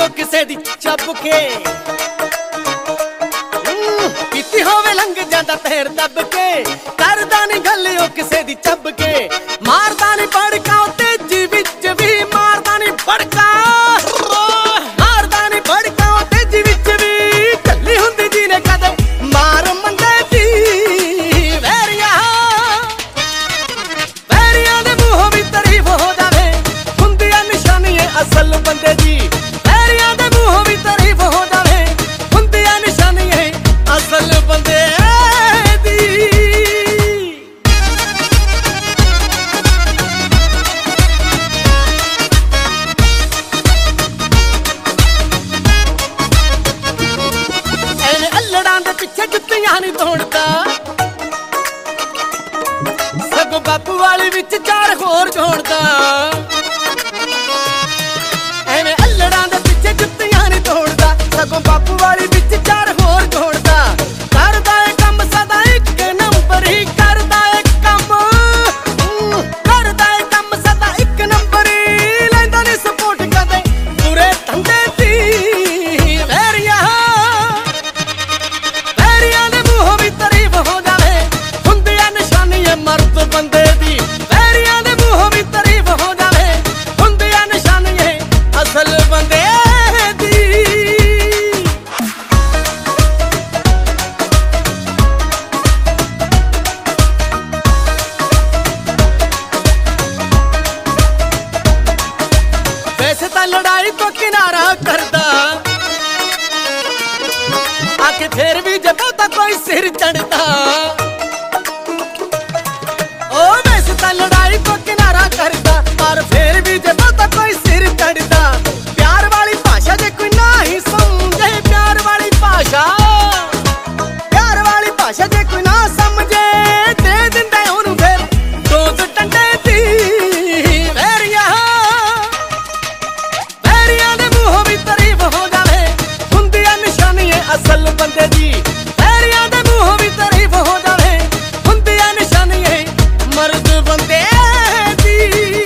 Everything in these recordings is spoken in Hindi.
ओ किसे दी चब के पीती होवे लंघ जांदा पैर दब के करदा नहीं गल ओ किसे दी चब के मारदा नहीं भड़का तेजी विच भी मारदा नहीं भड़का तेजी विच भी ढली हुंदी जी ने कदे मार मंदे दी वैरियां दे मूंहों भी तारीफ हो जावे हुंदियां निशानियां असल बंदे दी वैरियां दे मूंहों भी तारीफ हो जावे हुंदियां निशानियां असल बंदे दी। एने अल्लड़ां दे पिछे जुत्तियां नहीं तोड़दा सगों बापू वाली विच चार होर जोड़दा एने अल्लड़ां दे पिछे जुत्तियां नहीं तोड़दा सगों बापू वाली विच चार होर जोड़दा करदा ए कम सदा एक नंबर ही करदा ए कम सदा एक नंबर ही लैंदा नहीं सपोर्ट कदे पूरे धंधे दी वैरियां दे मूंहों भी तारीफ हो जावे हुंदियां निशानियां मर्द बंदे दी वैरियां दे मूंहों भी तारीफ हो जावे हुंदियां निशानियां असल बंदे दी। वैसे तां लड़ाई तो किनारा करदा आके फिर भी जब तक कोई सिर चढ़ता ओ वैसे तां लड़ाई तो किनारा करदा पर फिर भी जब तक कोई सिर चढ़ता प्यार वाली भाषा जे कोई ना ही समझे प्यार वाली भाषा जे कोई ना समझे दे दिंदे ओनू फिर डोज टंडे दी वैरियां दे मूंहों भी तारीफ हो जावे हुंदियां निशानियां असल बंदे दी वैरियां दे मूंहों भी तारीफ हो जावे हुंदियां निशानियां मर्द बंदे दी।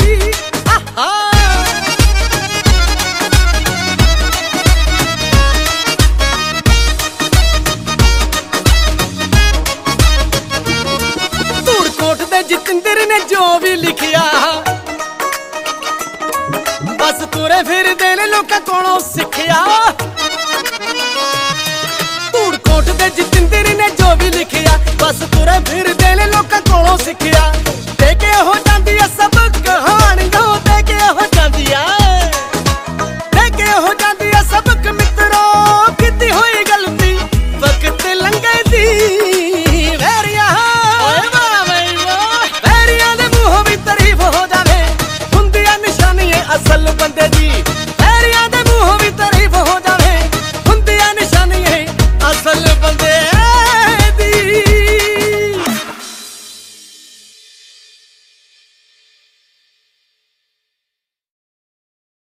धूड़कोट दे जितेंद्र ने जो भी लिखिया बस तुरे फिर देने लोकां कोलों सिखिया धूड़कोट दे जितेंद्र ने जो भी लिखिया बस तुरे फिर देने लोकां कोलों सिखिया।